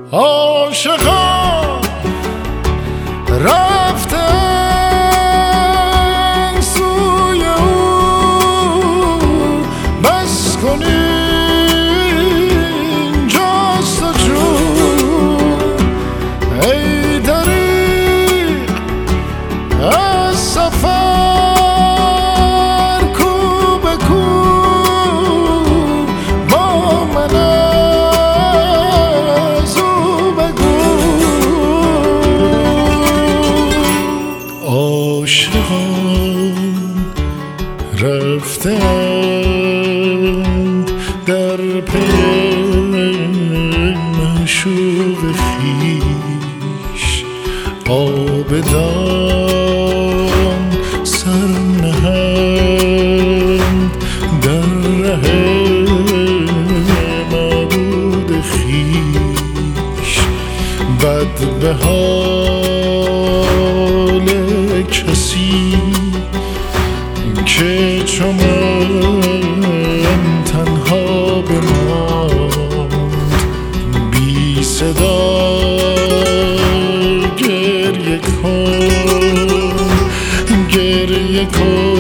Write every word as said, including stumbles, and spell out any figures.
عاشقان رفتن سوی او، بس کنین جست و جون ای دریغ از سفر کو به کو با من از او بگو. عاشقان رفتند در پی معشوق خویش، عابدان سر نهند در ره معبود خویش. بد به حال کسی که چو من تنها بماند، بی صدا گریه کن گریه کن